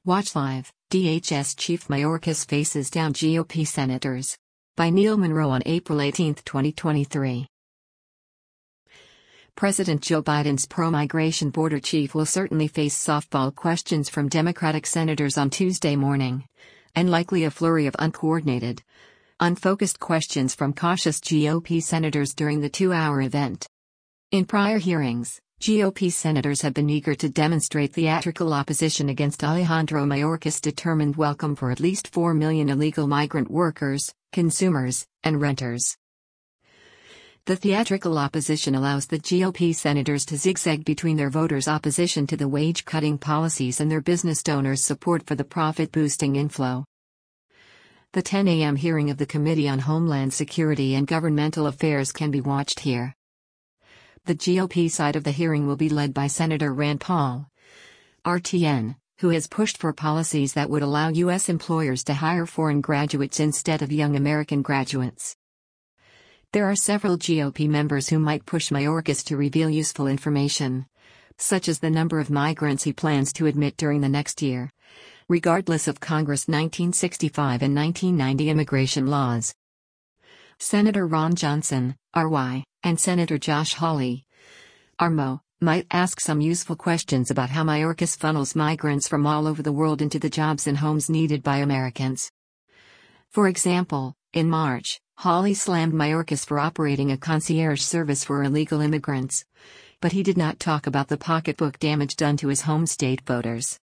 Watch Live, DHS Chief Mayorkas faces down GOP senators. By Neil Monroe on April 18, 2023. President Joe Biden's pro-migration border chief will certainly face softball questions from Democratic senators on Tuesday morning, and likely a flurry of uncoordinated, unfocused questions from cautious GOP senators during the 2-hour event. In prior hearings, GOP senators have been eager to demonstrate theatrical opposition against Alejandro Mayorkas' determined welcome for at least 4 million illegal migrant workers, consumers, and renters. The theatrical opposition allows the GOP senators to zigzag between their voters' opposition to the wage-cutting policies and their business donors' support for the profit-boosting inflow. The 10 a.m. hearing of the Committee on Homeland Security and Governmental Affairs can be watched here. The GOP side of the hearing will be led by Senator Rand Paul, RTN, who has pushed for policies that would allow U.S. employers to hire foreign graduates instead of young American graduates. There are several GOP members who might push Mayorkas to reveal useful information, such as the number of migrants he plans to admit during the next year, regardless of Congress' 1965 and 1990 immigration laws. Senator Ron Johnson, RY, and Senator Josh Hawley, RMO, might ask some useful questions about how Mayorkas funnels migrants from all over the world into the jobs and homes needed by Americans. For example, in March, Hawley slammed Mayorkas for operating a concierge service for illegal immigrants, but he did not talk about the pocketbook damage done to his home state voters.